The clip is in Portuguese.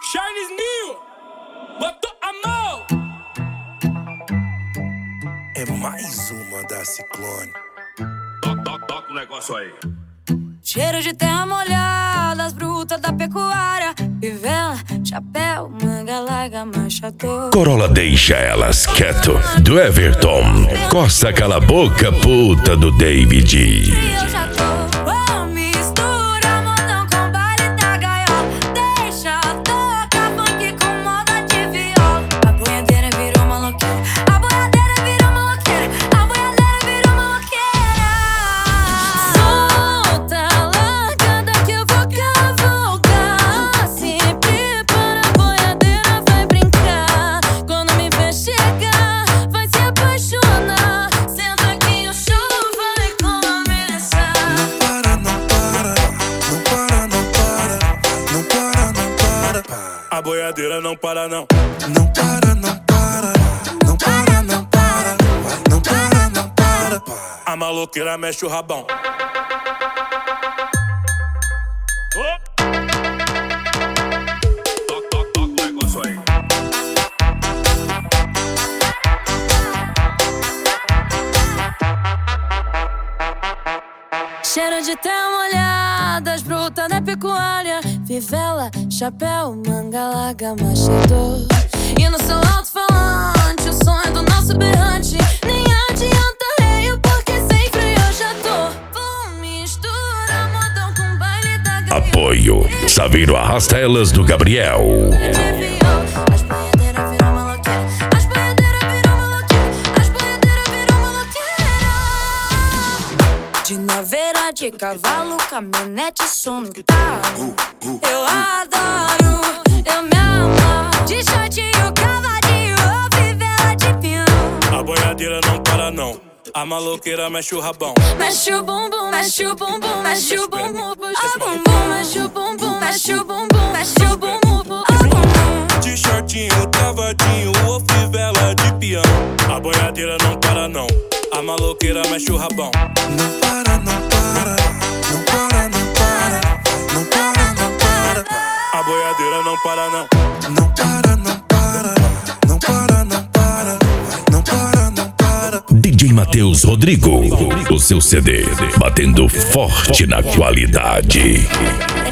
Charles Nil, botou a mão. É mais uma da Ciclone. Toca o negócio aí. Cheiro de terra molhada, as brutas da pecuária. Fivela, chapéu, manga larga, machador. Corolla deixa elas quieto, do Everton. Costa cala a boca, puta do David. Eu já tô, mistura modão com baile da gaiola. Deixa tocar funk com moda de viola. A boiadeira virou maloqueira, a boiadeira virou maloqueira, a boiadeira virou maloqueira. Solta, largada que eu vou cavalgar. Se prepara, a boiadeira vai brincar. Quando me ver chegar, vai se apaixonar. Senta que o show vai começar. Não para, não para, não para, não para, não para, não para. A boiadeira não para não. Não para, não para, não para, não para, não para, não para. A maloqueira mexe o rabão. Toca o negócio aí. Cheiro de terra molhada, as brutas da pecuária. Fivela, chapéu, manga larga, machador. E no seu alto-falante, o som é do nosso berrante. Nem adianta reio, porque sem freio eu já tô. Mistura modão com baile da gaiola. Apoio, Saveiro arrasta elas do Gabriel. As boiadeiras viram maloqueira, as boiadeiras viram maloqueira, as boiadeiras viram maloqueira. De naveira, de cavalo, caminhonete, som no talo. Eu adoro, eu me amo. De shortinho, cavadinho, ou fivela de pinhão. A boiadeira não para não. A maloqueira mexe o rabão. Mexe o bumbum, mexe o bumbum, mexe o bumbum, puxa o bumbum, mexe o bumbum, mexe o bumbum, mexe o bumbum, puxa o bumbum. De shortinho, cavadinho ou fivela de peão. A boiadeira não para não. A maloqueira mexe o rabão. Não para, não para, não para, não para, não para, não para. A boiadeira não para não. Não para, não para, não para, não para, não para, não para. DJ Matheus Rodrigo, o seu CD, batendo forte na qualidade.